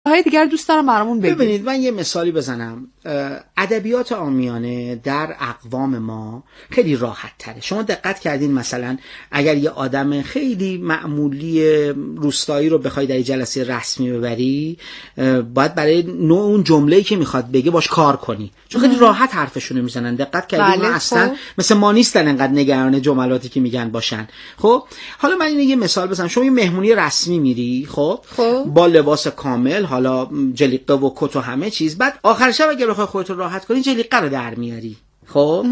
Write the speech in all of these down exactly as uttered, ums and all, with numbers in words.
های دیگر دوست دارم برامون بگید. ببینید من یه مثالی بزنم. ادبیات عامیانه در اقوام ما خیلی راحت تره. شما دقت کردین مثلا اگر یه آدم خیلی معمولی روستایی رو بخوای در جلسه رسمی ببری، باید برای نوع اون جمله‌ای که میخواد بگه باش کار کنی، چون خیلی راحت حرفشونو میزنن. دقت کردین؟ بله. اصلا خب. مثل ما نیستن انقدر نگران جملاتی که میگن باشن. خب حالا من اینو یه مثال بزنم. شما یه مهمونی رسمی میری، خب, خب. با لباس کامل، حالا جلیقه و کت و همه چیز، بعد آخر شب اگه بخوای خودت رو راحت کنی جلیقه رو در میاری. خب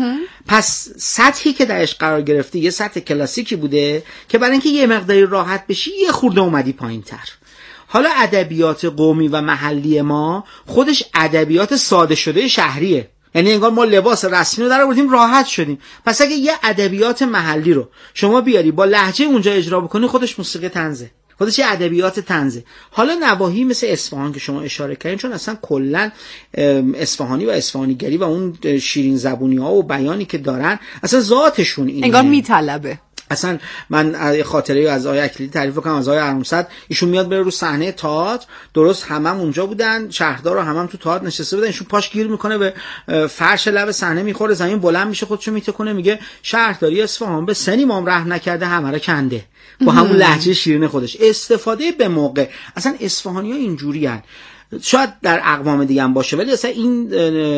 پس سطحی که درش قرار گرفتی یه سطح کلاسیکی بوده که برای اینکه یه مقداری راحت بشی یه خورده اومدی پایین‌تر. حالا ادبیات قومی و محلی ما خودش ادبیات ساده شده شهریه، یعنی انگار ما لباس رسمی رو در آوردیم راحت شدیم. پس اگه یه ادبیات محلی رو شما بیاری با لهجه اونجا اجرا بکنی، خودش موسیقی طنزه، خودش یه ادبیات طنزه. حالا نواحی مثل اصفهان که شما اشاره کردین، چون اصلا کلا اصفهانی و اصفهانیگری و اون شیرین زبونی ها و بیانی که دارن اصلا ذاتشون اینه، انگار میطلبه. اصلا من خاطره از آقای اکلیلی تعریف کنم، از آقای ارمصد. ایشون میاد بره رو صحنه تئاتر، درست همم اونجا بودن، شهردار رو همم تو تئاتر نشسته بودن، ایشون پاش گیر میکنه به فرش لب صحنه، میخوره زمین، بلند میشه، خودشو میتکونه، میگه شهرداری اصفهان به سن امام رحم نکرده، همه رو کنده، با همون لهجه شیرین خودش. استفاده به موقع. اصلا اصفهانی‌ها اینجوریان. شاید در اقوام دیگه هم باشه، ولی اصلا این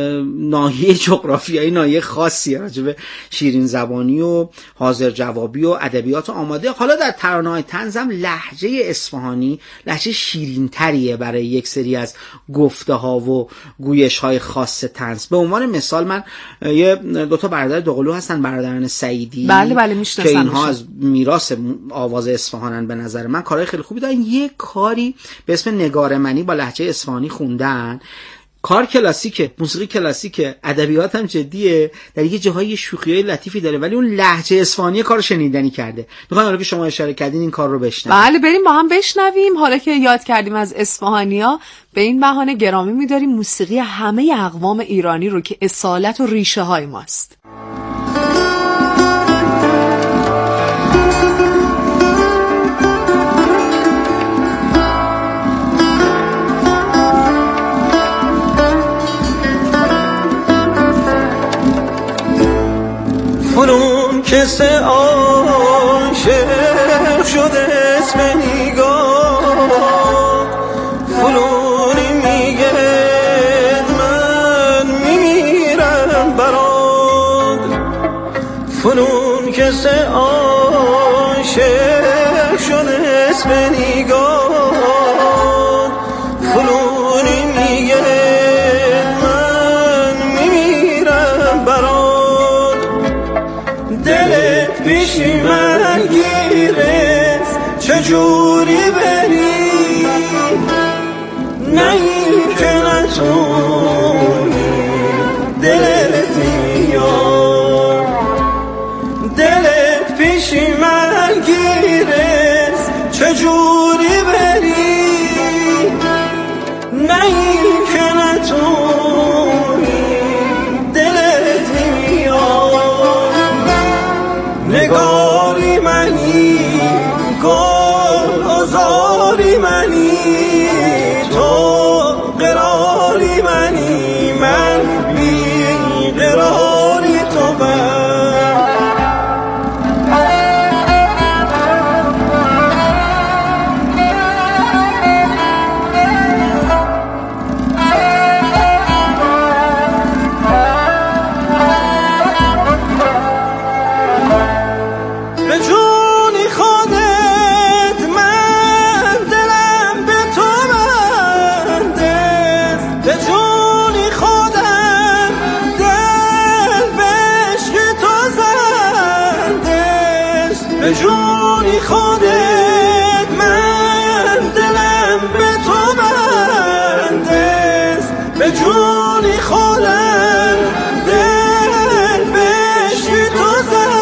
ناحیه جغرافیایی ناحیه خاصیه راجع به شیرین زبانی و حاضر جوابی و ادبیات آماده. حالا در ترانه‌های طنز هم لهجه اصفهانی لهجه شیرین تریه برای یک سری از گفته ها و گویش های خاص طنز. به عنوان مثال من یه دو تا برادر دوقلو هستن، برادران سعیدی. بله بله میشناسم که اینها از میراث آواز اصفهانن. به نظر من کارهای خیلی خوبی دارن. یه کاری به اسم نگارمنی با لهجه اصفهانی خوندن، کار کلاسیکه، موسیقی کلاسیکه، ادبیات هم جدیه، در یه جاهای شوخیای لطیفی داره، ولی اون لهجه اصفهانی کارو شنیدنی کرده. میخوام حالا که شما اشاره کردین این کار رو بشنویم. بله بریم با هم بشنویم. حالا که یاد کردیم از اصفهانیا، به این بهانه گرامی می‌داریم موسیقی همه اقوام ایرانی رو که اصالت و ریشه های ماست. فنون کسی عاشق شده اسم نگاه، فنونی میگه من میمیرم برات. فنون کسی عاشق شده اسم نگاه، فنونی میگه من میمیرم برات. دلت پیشی من گیره چجوری بری، نه این که نتونی دلت میاد. دلت پیشی من گیره چجوری بری، نه این که نتونی دلت میاد. نگاری منی گل آزاری منی، تو قراری منی من بی قراری تو من. جونی خودت من دلم به تو بندست، به جونی خودم دل بشی تو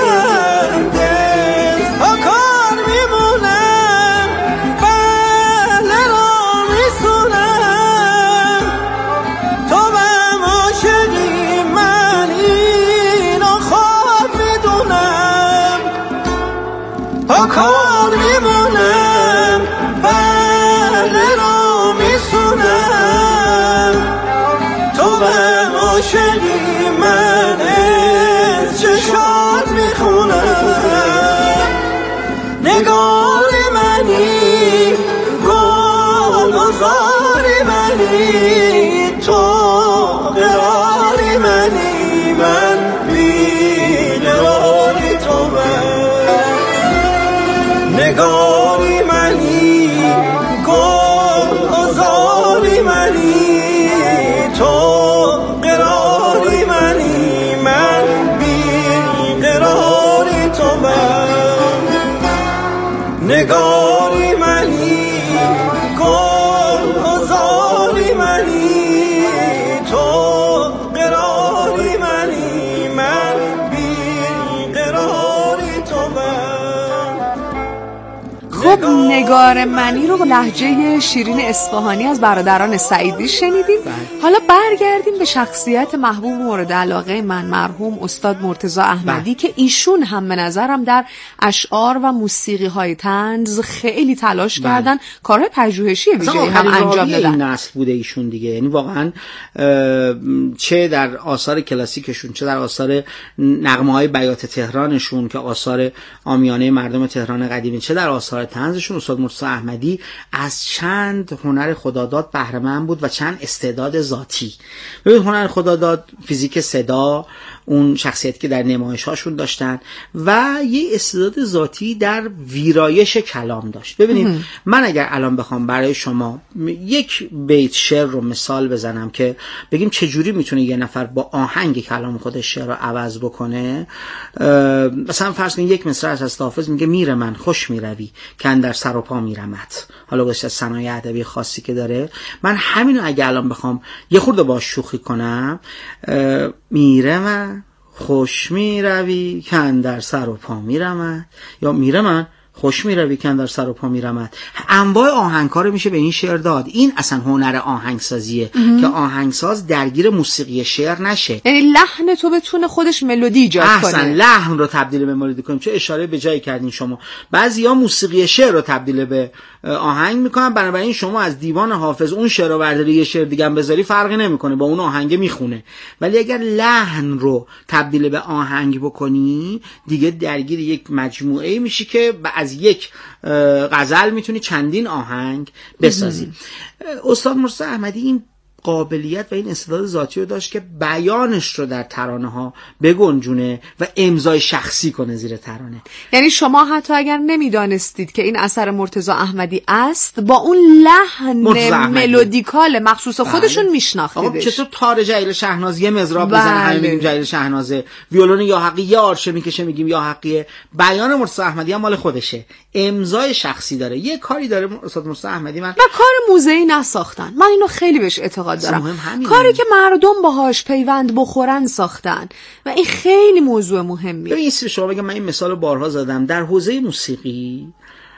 زندست. ها کار میمونم بله را میسونم، تو بهم عاشقی من اینو خواب میدونم. ها کار میمونم بله را میسونم، عاشقی من از چشات میخونم، نگار منی گل بازار منی، تو قرار منی من بیقرار تو، من نگاری منی گل بازار منی، تو قراری منی من بیقرار تو، من نگاری منی گل بازاری منی، تو قراری منی من بیقراری تو، من خب نگار منی رو با لهجه شیرین اصفهانی از برادران سعیدی شنیدیم. حالا برگردیم به شخصیت محبوب مورد علاقه من، مرحوم استاد مرتضی احمدی که ایشون هم به نظرم در اشعار و موسیقی های طنز خیلی تلاش بله. کردن، کارهای پژوهشی ویژه‌ای هم انجام دادن. این نسل بوده ایشون دیگه، یعنی واقعا چه در آثار کلاسیکشون چه در آثار نغمه‌های بیات تهرانشون که آثار عامیانه مردم تهران قدیمی، چه در آثار طنزشون، استاد مرتضی احمدی از چند هنر خداداد بهره مند بود و چند استعداد ذاتی. ببین هنر خداداد، فیزیک صدا، اون شخصیتی که در نمایش‌هاشون داشتن و یه استعداد ذاتی در ویرایش کلام داشت. ببینید من اگر الان بخوام برای شما یک بیت شعر رو مثال بزنم که بگیم چجوری میتونه یه نفر با آهنگ کلام خودش شعر رو عوض بکنه، مثلا فرض کنید یک مصرع از حافظ میگه میره من خوش میروی که اندر سر و پا میرمت، حالا واسه صنایع ادبی خاصی که داره، من همینو اگه الان بخوام یه خورده باهاش شوخی کنم، میره من خوش میروی که اندر سر و پا میرمت، یا میره من خوش میروی که اندر سر و پا میرمت، انواع آهنگ‌ها رو میشه به این شعر داد. این اصلا هنر آهنگسازیه که آهنگساز درگیر موسیقی شعر نشه، یعنی لحن تو بتونه خودش ملودی ایجاد کنه. احسن، لحن رو تبدیل به ملودی کنیم. چه اشاره به جایی کردین شما. بعضیا موسیقی شعر رو تبدیل به آهنگ میکنن، بنابراین شما از دیوان حافظ اون شعر رو برداری یه شعر دیگه هم بذاری فرقی نمیکنه، با اون آهنگ میخونه. ولی اگر لحن رو تبدیل به آهنگ بکنی دیگه درگیر یک مجموعه میشی که از یک غزل میتونی چندین آهنگ بسازی. استاد مرتضی احمدی این قابلیت و این استعداد ذاتی رو داشت که بیانش رو در ترانه ها بگنجونه و امضای شخصی کنه زیر ترانه. یعنی شما حتی اگر نمیدانستید که این اثر مرتضی احمدی است، با اون لحن ملودیکال مخصوص خودشون بله. میشناختیدش. چطور تار جلیل شهناز یه مضراب بله. بزنه همین میگیم جلیل شهنازه، ویولون یا حقی یه آرشه میکشه میگیم یا حقیه. بیان مرتضی احمدی هم مال خودشه، امضای شخصی داره. یه کاری داره استاد مرتضی احمدی من و کار موزه‌ای نساختن. من اینو خیلی بهش اعتقاد دارم. کاری که مردم باهاش پیوند بخورن ساختن و این خیلی موضوع مهمیه. ببین این شما بگم، من این مثال بارها زدم در حوزه موسیقی،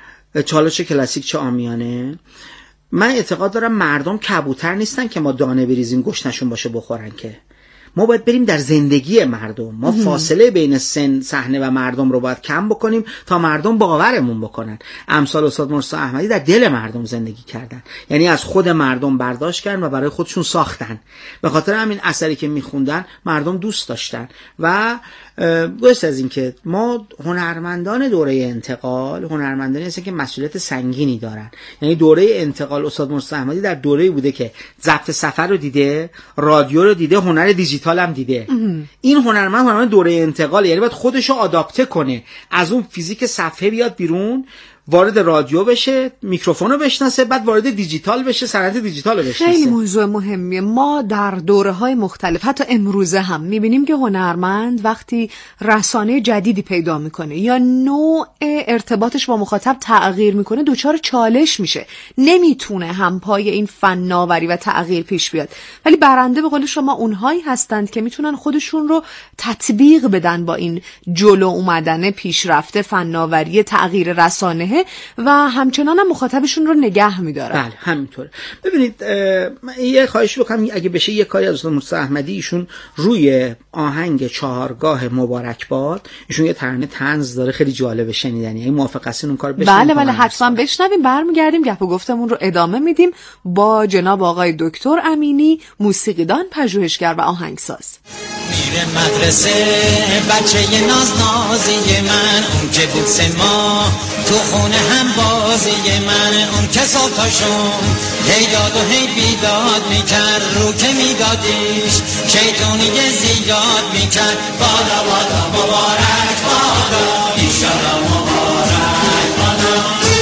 چه چه کلاسیک چه عامیانه، من اعتقاد دارم مردم کبوتر نیستن که ما دانه بریزیم گشنشون باشه بخورن، که ما باید بریم در زندگی مردم. ما فاصله بین سن صحنه و مردم رو باید کم بکنیم تا مردم باورمون بکنن. امثال استاد مرتضی احمدی در دل مردم زندگی کردن، یعنی از خود مردم برداشت کردن و برای خودشون ساختن. به خاطر همین اثری که میخوندن مردم دوست داشتن. و گوشت از این که ما هنرمندان دوره انتقال، هنرمندانی هستن که مسئولیت سنگینی دارن. یعنی دوره انتقال استاد مرتضی احمدی در دوره‌ای بوده که ضبط سفر رو دیده، رادیو رو دیده، هنر دیجیتال هم دیده. این هنرمند هنرمند دوره انتقال، یعنی باید خودشو آداپته کنه، از اون فیزیک صفحه بیاد بیرون، وارد رادیو بشه، میکروفون رو بشناسه، بعد وارد دیجیتال بشه، صنعت دیجیتال رو بشناسه. خیلی موضوع مهمیه. ما در دوره‌های مختلف حتی امروزه هم می‌بینیم که هنرمند وقتی رسانه جدیدی پیدا میکنه یا نوع ارتباطش با مخاطب تغییر میکنه، دچار چالش میشه، نمیتونه هم پای این فناوری و تغییر پیش بیاد. ولی برنده به قول شما اونهایی هستند که میتونن خودشون رو تطبیق بدن با این جلو اومدن پیشرفته فناوری تغییر رسانه میکنه و همچنان هم مخاطبشون رو نگه میداره. بله همینطوره. ببینید یه خواهش بکنم اگه بشه یه کاری از استاد مرتضی احمدی، ایشون روی آهنگ چهارگاه مبارک باد ایشون یه ترانه طنز داره خیلی جالب شنیدنی، این موافق هستین اون کار بشنویم؟ بله بله حتما بشنویم. برمیگردیم گپ و گفتمون رو ادامه میدیم با جناب آقای دکتر امینی، موسیقیدان، پژوهشگر و آهنگساز. میره مدرسه بچه ناز نازی من، اون که بود سه ماه تو خونه هم بازی من، اون که صبح تاشون هی داد و هی بیداد میکرد، رو که میدادیش شیطونی زیاد میکرد. بادا بادا مبارک بادا ایشالا مبارک بادا.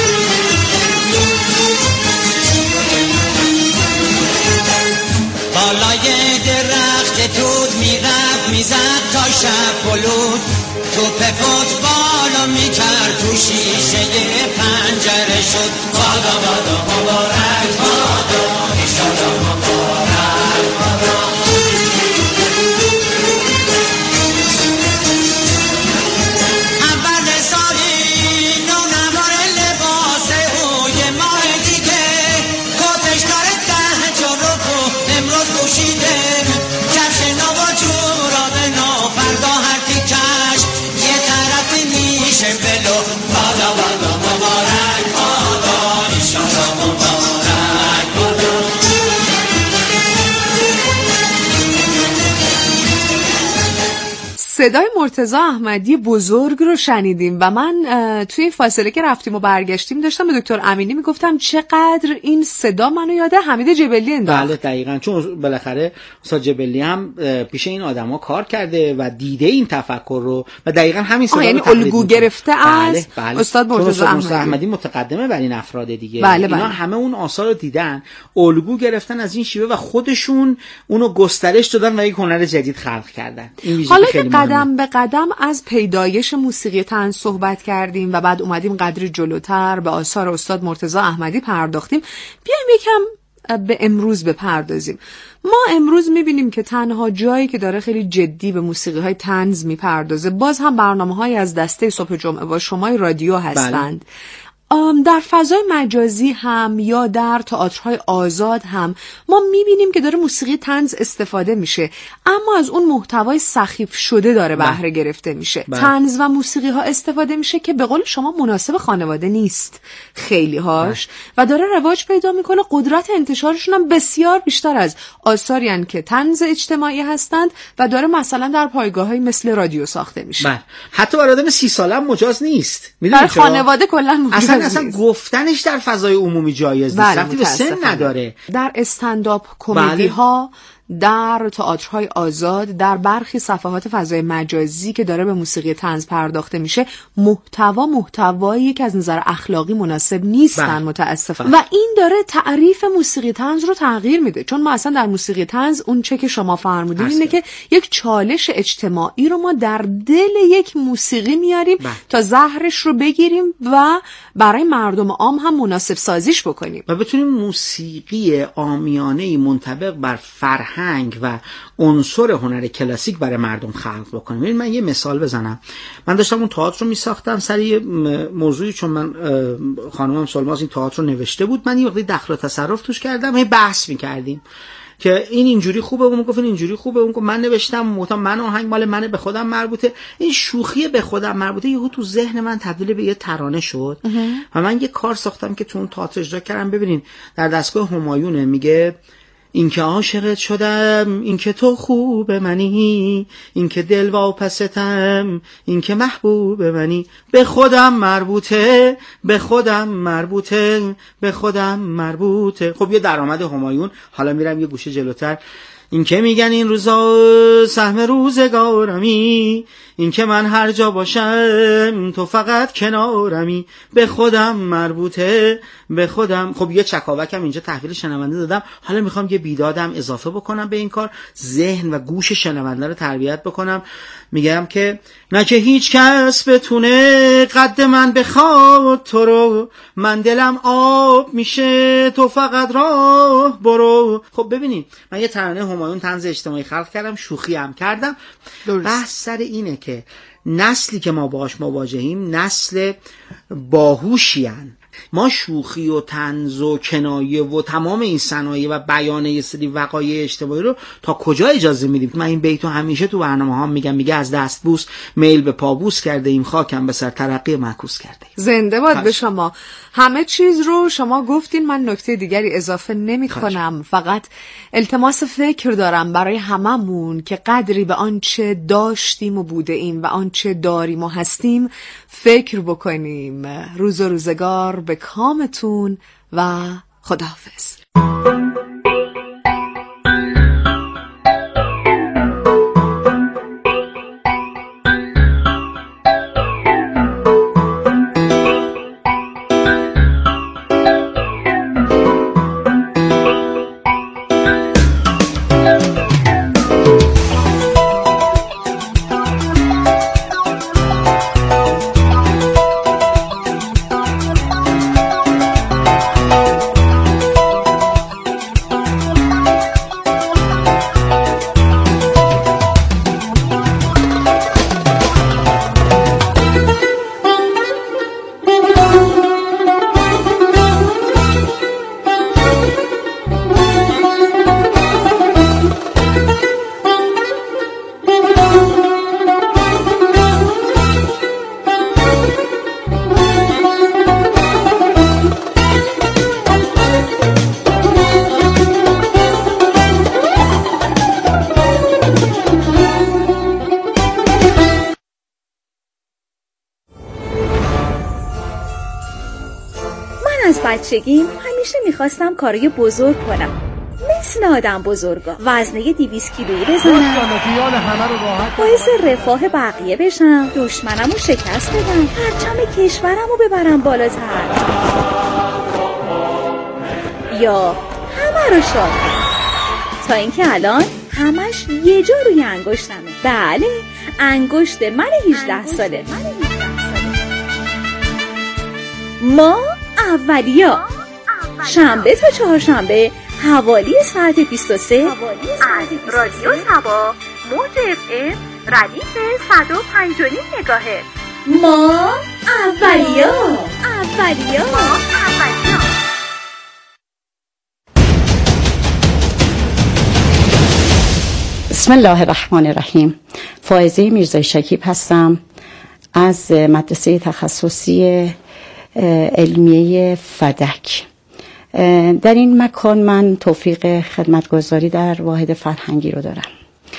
بالای درخت توت میرفت میزد تا شب بلود، توپ فوتبالو میکرد تو شیشه پنجره شد. بادا بادا مبارک بادا ایشالا مبارک بادا. اول سالی نو نوار لباس او یه ماه دیگه کتش داره ده جلو امروز پوشیده، کفش نو و جوراب نو فردا هر تیکش یه طرف نیشه بلو. بادا بادا مبارک بادا ایشالا مبارک بادا. صدای مرتضی احمدی بزرگ رو شنیدیم و من توی فاصله که رفتیم و برگشتیم داشتم به دکتر امینی میگفتم چقدر این صدا منو یاده حمید جبلی انداخت. بله دقیقاً، چون بالاخره استاد جبلی هم پیش این آدما کار کرده و دیده این تفکر رو و دقیقاً همین صدا رو یعنی الگو گرفته از بله بله. استاد مرتضی احمدی. احمدی متقدمه بر این افراد دیگه. بله اینا بله. همه اون آثار رو دیدن، الگو گرفتن از این شیوه و خودشون اونو گسترش دادن و یک هنر جدید خلق کردن. این حالا که قدم به قدم از پیدایش موسیقی طنز صحبت کردیم و بعد اومدیم قدری جلوتر به آثار استاد مرتضی احمدی پرداختیم، بیایم یکم به امروز بپردازیم. ما امروز میبینیم که تنها جایی که داره خیلی جدی به موسیقی های طنز میپردازه باز هم برنامه های از دسته صبح جمعه با شمای رادیو هستند. بله. در فضای مجازی هم یا در تئاترهای آزاد هم ما میبینیم که داره موسیقی طنز استفاده میشه، اما از اون محتوای سخیف شده داره بهره گرفته میشه. طنز و موسیقی ها استفاده میشه که به قول شما مناسب خانواده نیست خیلی هاش و داره رواج پیدا میکنه. قدرت انتشارشون هم بسیار بیشتر از آثاری هستند که طنز اجتماعی هستند و داره مثلا در پایگاه‌های مثل رادیو ساخته میشه. بله. حتی برای آدم سی ساله هم مجاز نیست. در خانواده کلا اصلا اصلا گفتنش در فضای عمومی جایز نیست، ربطی به سن نداره. در استندآپ کمدی ها، در تئاترهای آزاد، در برخی صفحات فضای مجازی که داره به موسیقی طنز پرداخته میشه، محتوا محتوایی که از نظر اخلاقی مناسب نیستن متاسفانه و این داره تعریف موسیقی طنز رو تغییر میده. چون ما اصلا در موسیقی طنز اون چه که شما فرمودین اینه که یک چالش اجتماعی رو ما در دل یک موسیقی میاریم بله. تا زهرش رو بگیریم و برای مردم عام هم مناسب سازیش بکنیم و بتونیم موسیقی عامیانه‌ای منطبق بر فرهنگ هنگ و عنصر هنر کلاسیک برای مردم خلق بکنیم. ببین من یه مثال بزنم. من داشتم اون تئاتر رو میساختم سر یه موضوعی، چون من خانمم سلماز این تئاتر رو نوشته بود، من یه وقتی دخل و تصرف توش کردم، هی بحث می‌کردیم که این اینجوری خوبه، اون گفت این اینجوری خوبه، اون گفت من نوشتم مطمئن من آهنگ مال منه به خودم مربوطه. این شوخی به خودم مربوطه یهو تو ذهن من تبدیل به یه ترانه شد و من یه کار ساختم که تو اون تئاتر اجرا کردم. ببینین در دستگاه همایونه میگه این که عاشقت شدم، این که تو خوب منی، این که دل واپستم، این که محبوب منی، به خودم مربوطه، به خودم مربوطه، به خودم مربوطه. خب یه درآمد همایون. حالا میرم یه گوشه جلوتر، این که میگن این روزا سهم روزگارمی، این که من هر جا باشم تو فقط کنارمی، به خودم مربوطه، به خودم. خب یه چکاوکم اینجا تحویل شنونده دادم، حالا میخوام یه بیدادم اضافه بکنم به این کار، ذهن و گوش شنونده رو تربیت بکنم. میگم که نه که هیچ کس بتونه قد من بخواد تو رو، من دلم آب میشه تو فقط راه برو. خب ببینید من یه ترانه همایون طنز اجتماعی خلق کردم، شوخی هم کردم. بحث سر اینه که نسلی که ما باهاش مواجهیم نسل باهوشیان. ما شوخی و طنز و کنایه و تمام این صنایع و بیان یه سری وقایع اجتماعی رو تا کجا اجازه میدیم؟ من این بیتو همیشه تو برنامه ها میگم، میگه از دستبوس میل به پابوس کرده ایم، خاکم به سر ترقی معکوس کرده ایم. زنده باد به شما. همه چیز رو شما گفتین، من نکته دیگری اضافه نمی کنم. فقط التماس فکر دارم برای هممون که قدری به آنچه داشتیم و بوده ایم و آنچه داریم و هستیم فکر بکنیم. روز و روزگار به کامتون و خداحافظ. بچگیم همیشه میخواستم کارای بزرگ کنم، مثل آدم بزرگا، وزنه دویست کیلویی بزنم، باعث رفاه بقیه بشم، دشمنمو شکست بدم، پرچم کشورمو ببرم بالاتر، یا همه رو شاد کنم. تا اینکه الان همش یه جا روی انگشتمه. بله، انگشت من هجده ساله. ما اولیا شنبه تا چهارشنبه حوالی ساعت بیست و سه از رادیو سبا موج اف ام ردیف صد و پنج و نیم مگاهرتز. ما اولیا اولیا ما اولیا. بسم الله الرحمن الرحیم. فائزه میرزای شکیب هستم از مدرسه تخصصی علمیه فدک. در این مکان من توفیق خدمتگزاری در واحد فرهنگی رو دارم.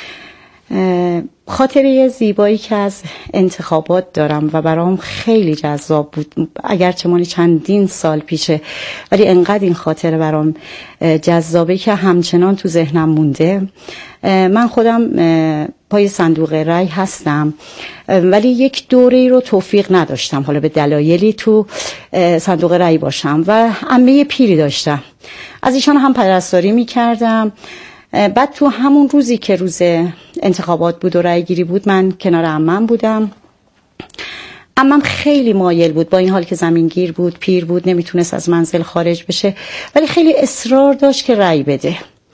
خاطره زیبایی که از انتخابات دارم و برام خیلی جذاب بود، اگرچه مالی چندین سال پیشه، ولی انقدر این خاطره برام جذابه که همچنان تو ذهنم مونده. من خودم پای صندوق رای هستم، ولی یک دوره رو توفیق نداشتم، حالا به دلایلی تو صندوق رای باشم و عمه پیری داشتم، از ایشان هم پرستاری میکردم. بعد تو همون روزی که روز انتخابات بود و رای گیری بود، من کنار عمم بودم. عمم خیلی مایل بود، با این حال که زمینگیر بود، پیر بود، نمیتونست از منزل خارج بشه، ولی خیلی اصرار داشت که رای بده.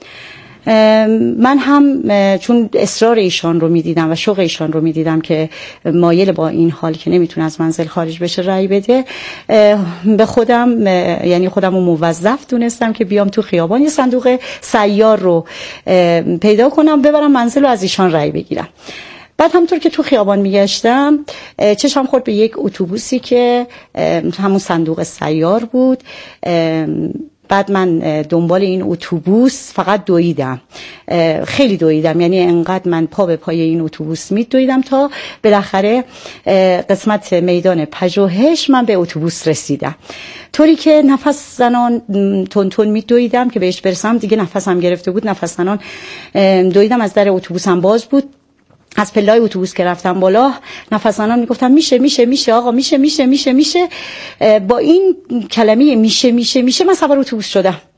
من هم چون اصرار ایشان رو میدیدم و شوق ایشان رو میدیدم که مایل با این حال که نمیتونه از منزل خارج بشه رای بده، به خودم یعنی خودم رو موظف دونستم که بیام تو خیابان یه صندوق سیار رو پیدا کنم، ببرم منزل و از ایشان رای بگیرم. بعد همونطور که تو خیابان میگشتم چشم خورد به یک اتوبوسی که همون صندوق سیار بود. بعد من دنبال این اتوبوس فقط دویدم، خیلی دویدم، یعنی انقدر من پا به پای این اتوبوس می دویدم تا بالاخره قسمت میدان پژوهش من به اتوبوس رسیدم. طوری که نفس زنان تون تون می دویدم که بهش برسم، دیگه نفسم گرفته بود، نفس زنان دویدم. از در اتوبوسم باز بود، از پله‌های اتوبوس که رفتم بالا نفس زنان میگفتم میشه میشه میشه آقا میشه میشه میشه میشه. با این کلمه میشه میشه میشه من سوار اتوبوس شدم.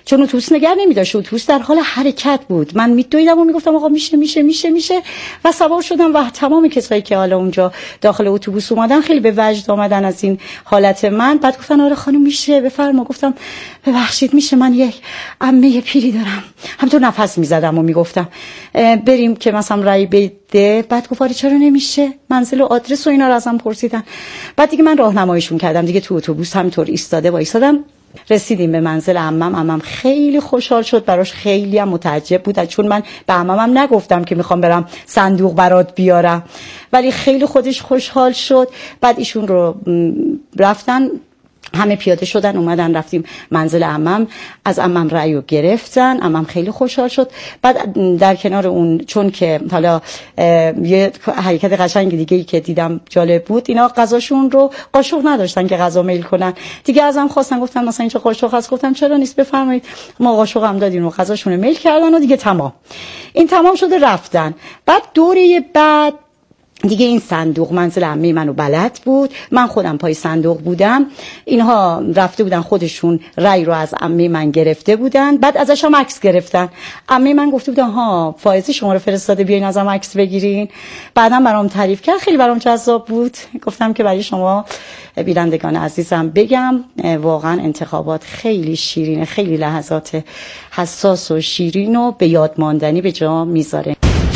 چون اتوبوس نگه نمی‌داشت، اتوبوس در حال حرکت بود. من میدویدم و میگفتم آقا میشه میشه میشه میشه و سوار شدم و تمام کسایی که حالا اونجا داخل اتوبوس اومدن خیلی به وجد آمدن از این حالت من. بعد گفتن آره خانم میشه بفرما. گفتم ببخشید میشه من یک عمه پیری دارم. همونطور نفس میزدم و میگفتم بریم که مثلا رای بده. بعد گفت آره چرا نمیشه، منزل و آدرس و اینا رو ازم پرسیدن. بعد دیگه من راهنماییشون کردم دیگه، تو اتوبوس همینطور ایستاده وایسادم. رسیدیم به منزل عمم. عمم خیلی خوشحال شد، براش خیلی هم متعجب بود چون من به عممم نگفتم که میخوام برم صندوق برات بیارم، ولی خیلی خودش خوشحال شد. بعد ایشون رو رفتن همه پیاده شدن اومدن رفتیم منزل عمم، از عمم رأیو گرفتن. عمم خیلی خوشحال شد. بعد در کنار اون چون که حالا یه حرکت قشنگ دیگه ای که دیدم جالب بود، اینا غذاشون رو قاشق نداشتن که غذا میل کنن دیگه. ازم خواستن گفتن مثلا اینجا قاشق هست، گفتم چرا نیست بفرمایید. ما قاشق هم دادیم و غذاشون رو میل کردن و دیگه تمام. این تمام شده رفتن. بعد دوره بعد دیگه این صندوق منزل عمه منو بلد بود، من خودم پای صندوق بودم، اینها رفته بودن خودشون رای رو از عمه من گرفته بودن. بعد ازش هم عکس گرفتن. عمه من گفته بودن ها فائزه شما رو فرستاده بیاین ازم عکس بگیرین. بعدم برام تعریف کرد، خیلی برام جذاب بود. گفتم که برای شما بینندگان عزیزم بگم واقعا انتخابات خیلی شیرینه، خیلی لحظات حساس و شیرین و به یاد ماندنی به جا میذاره.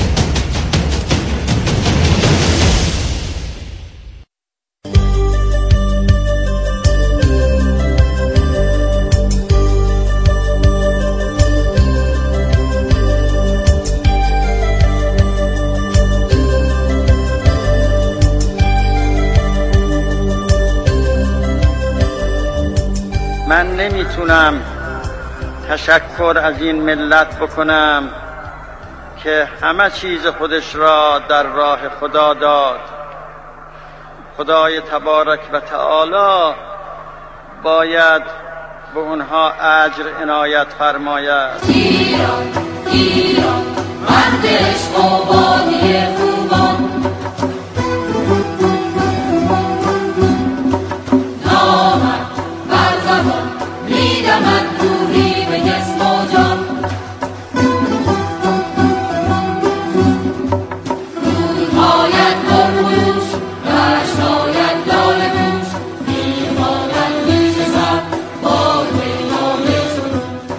من نمیتونم تشکر از این ملت بکنم که همه چیز خودش را در راه خدا داد. خدای تبارک و تعالی باید به اونها اجر عنایت فرماید. ایران ایران مردش قوانی خوبان، نامد بر زبان میدمد روحی به جسم و جان. رودهایت مرموش دشتهایت لاله پوش، میخواهد میشزد باد نامشون.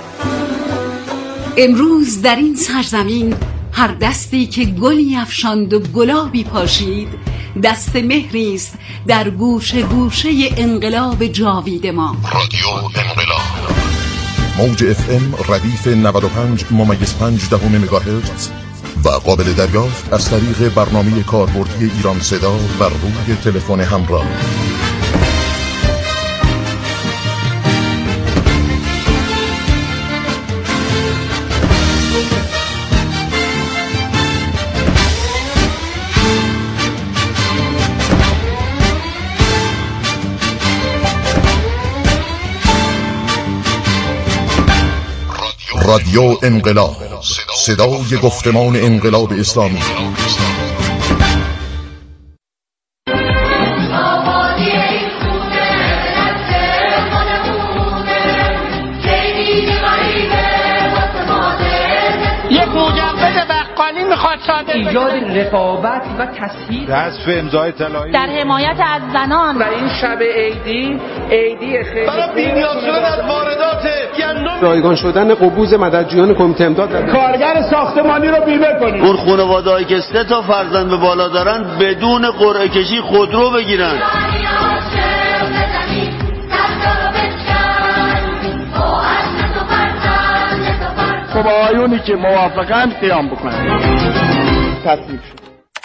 امروز در این سرزمین هر دستی که گلی افشاند و گلابی پاشید دست مهری است در گوشه گوشه انقلاب جاوید ما. رادیو انقلاب موج اف ام ردیف نود و پنج ممیز پنج دهم مگاهرتز و قابل دریافت از طریق برنامه کاربردی ایران صدا و روی تلفن همراه. رادیو انقلاب، صدای گفتمان انقلاب اسلامی. یک مجوز بقالی میخواد صادر ایجاد رقابت و تسهیل حذف امضای طلایی در حمایت از زنان و این شب عیدی عیدی خیلی برای بی‌نیاز شدن از واردات گندم، رایگان شدن قبوز مددجویان کمیته امداد، کارگر ساختمانی رو بیمه کنید. اون خانواده‌ای که سه تا فرزند به بالا دارن بدون قرعه کشی خودرو بگیرن. خب آیونی که موافقن قیام بکنن. تصویب شد.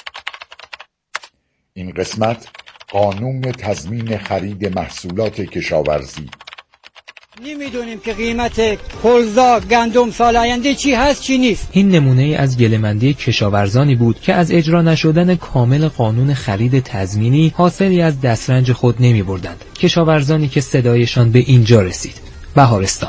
این قسمت قانون تضمین خرید محصولات کشاورزی. نمیدونیم که قیمت خرزا گندم سال آینده چی هست چی نیست. این نمونه از گله‌مندی کشاورزانی بود که از اجرا نشدن کامل قانون خرید تضمینی حاصلی از دسترنج خود نمی بردند. کشاورزانی که صدایشان به اینجا رسید. بهارستان.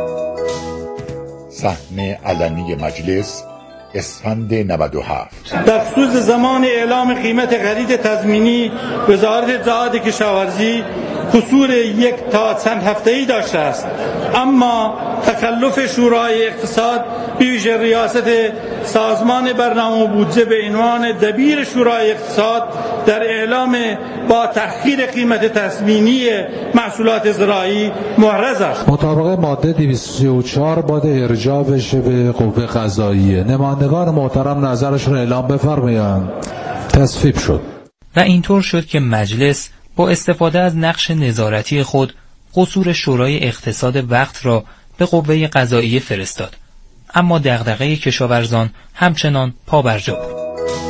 صحنه علنی مجلس اسفند نود و هفت. در خصوص زمان اعلام قیمت خرید تضمینی وزارت زراعت کشاورزی قصور یک تا چند هفته‌ای داشته است، اما تخلف شورای اقتصاد پیش ریاست سازمان برنامه و بودجه به عنوان دبیر شورای اقتصاد در اعلام با تأخیر قیمت تضمینی محصولات زراعی محرز است. مطابق ماده دویست و سی و چهار باید ارجاع بشه به قوه قضاییه. نمایندگان محترم نظرشون اعلام بفرمایند. تصویب شد. و اینطور شد که مجلس با استفاده از نقش نظارتی خود قصور شورای اقتصاد وقت را به قوه قضاییه فرستاد. اما دغدغه کشاورزان همچنان پابرجا بود.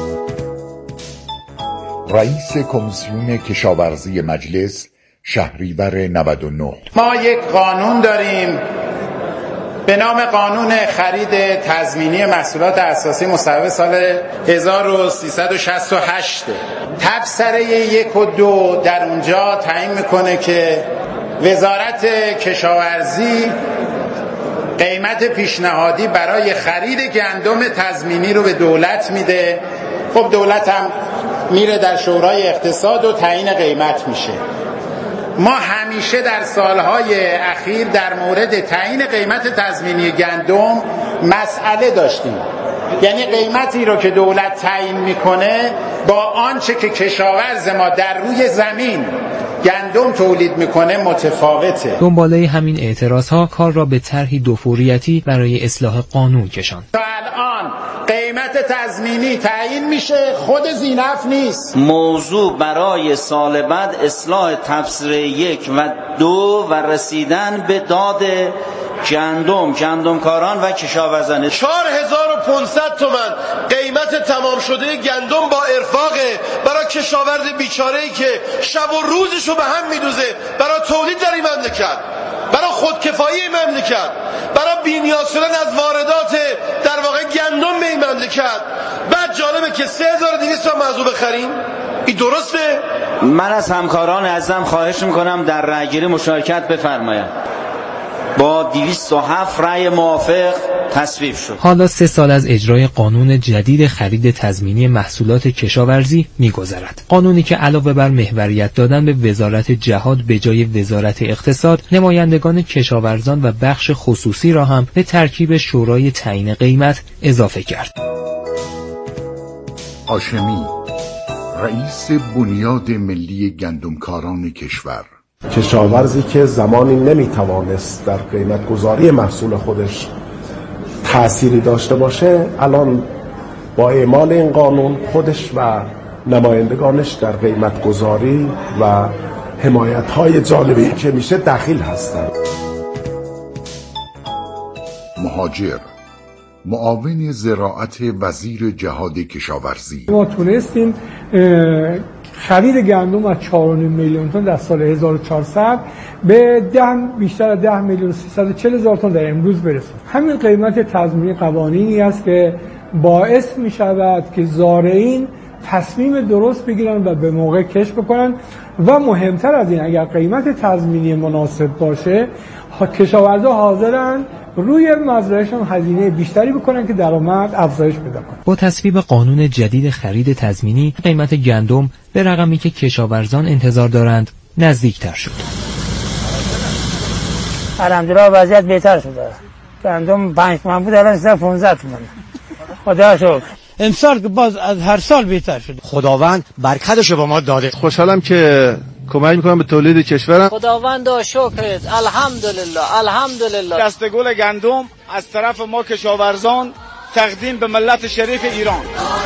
رئیس کمیسیون کشاورزی مجلس شهریور نود و نه: ما یک قانون داریم به نام قانون خرید تضمینی محصولات اساسی مصوب سال هزار و سیصد و شصت و هشت. تبصره یک و دو در اونجا تعیین میکنه که وزارت کشاورزی قیمت پیشنهادی برای خرید گندم تضمینی رو به دولت میده. خب دولت هم میره در شورای اقتصاد و تعیین قیمت میشه. ما همیشه در سالهای اخیر در مورد تعیین قیمت تضمینی گندم مسئله داشتیم، یعنی قیمتی رو که دولت تعیین میکنه با آنچه که کشاورز ما در روی زمین گندم تولید میکنه متفاوته. دنباله همین اعتراضها کار را به طرحی دوفوریتی برای اصلاح قانون کشاند. تا الان قیمت تضمینی تعیین میشه، خود ذینفع نیست. موضوع برای سال بعد اصلاح تبصره یک و دو و رسیدن به داد گندم گندمکاران و کشاورزان. چهار هزار و پانصد تومان قیمت تمام شده گندم با ارفاق برای کشاورز بیچاره‌ای که شب و روزشو به هم میدوزه برای تولید در این مملکت، برای خودکفایی این مملکت، برای بی‌نیاز شدن از واردات در واقع گندم به این مملکت. بعد جالبه که سه هزار و دویست تومان محصول بخریم. این درسته؟ من از همکاران عزیزم خواهش میکنم در رأی‌گیری مشارکت بفرمایند. با دویست و هفت رأی موافق تصویب شد. حالا سه سال از اجرای قانون جدید خرید تضمینی محصولات کشاورزی می‌گذرد. قانونی که علاوه بر محوریت دادن به وزارت جهاد به جای وزارت اقتصاد، نمایندگان کشاورزان و بخش خصوصی را هم به ترکیب شورای تعیین قیمت اضافه کرد. هاشمی، رئیس بنیاد ملی گندمکاران کشور: کشاورزی که زمانی نمیتوانست در قیمت گذاری محصول خودش تأثیری داشته باشه، الان با اعمال این قانون خودش و نمایندگانش در قیمت گذاری و حمایت های جانبی که میشه دخیل هستند. مهاجر، معاون زراعت وزیر جهاد کشاورزی: ما تونستیم خرید گندم از چهار و نیم میلیون تن در سال هزار و چهارصد به ده بیشتر از ده میلیون و سیصد و چهل هزار تن در امروز برسید. همین قیمت تضمینی قوانینی است که باعث می شود که زارعین تصمیم درست بگیرن و به موقع کشت بکنن و مهمتر از این اگر قیمت تضمینی مناسب باشه کشاورزا حاضرن روی مزرعهشون هزینه بیشتری بکنن که درآمد افزایش پیدا کنه. با تصویب قانون جدید خرید تضمینی قیمت گندم به رقمی که کشاورزان انتظار دارند نزدیکتر شد. الحمدلله وضعیت بهتر شده. گندم پنج تومن بود الان صرف پانزده تومن. خدا شکر. امسال که باز از هر سال بهتر شده. خداوند برکتشو به ما داده. خوشحالم که کمک میکنم به تولید کشورم. خداوند شکرت. الحمدلله الحمدلله. دستگل گندم از طرف ما کشاورزان تقدیم به ملت شریف ایران.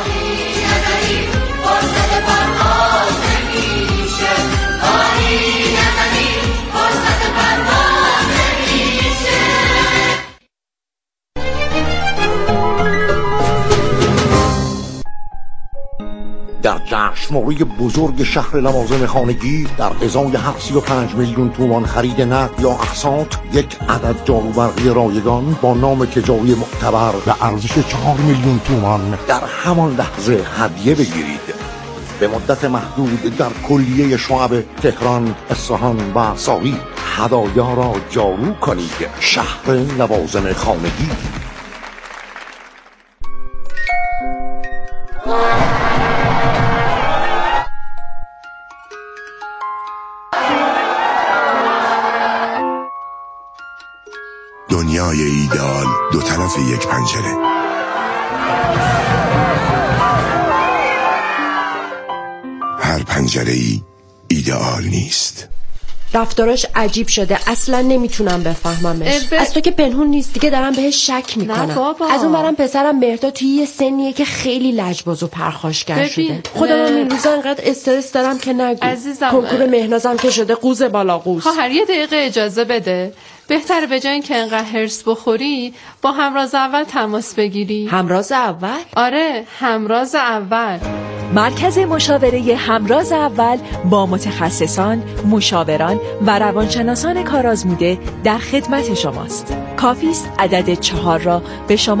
در جشنواره بزرگ شهر لوازم خانگی در ازای هر سی و پنج میلیون تومان خرید نقد یا اقساط یک عدد جاروبرقی رایگان با نام تجاری معتبر و ارزش چهار میلیون تومان در همان لحظه هدیه بگیرید. به مدت محدود در کلیه شعب تهران، اصفهان و ساوی هدایا را جارو کنید. شهر لوازم خانگی. دنیای طرف یک پنجره. هر پنجره‌ای ایدئال نیست. رفتاراش عجیب شده، اصلا نمیتونم بفهممش. ب... از تو که پنهون نیست دیگه، دارم بهش شک میکنم. از اون برم پسرم مهرداد توی یه سنیه که خیلی لجباز و پرخاشگر شده. خودم هم این روزا انقدر استرس دارم که نگو. عزیزم کنکور مهنازم که شده قوز بالا قوز. خواهر یه دقیقه اجازه بده. بهتره به جای اینکه انقدر هرس بخوری با همراز اول تماس بگیری. همراز اول؟ آره، همراز اول. مرکز مشاوره همراز اول با متخصصان، مشاوران و روانشناسان کارآزموده در خدمت شماست. کافی است عدد چهار را به شما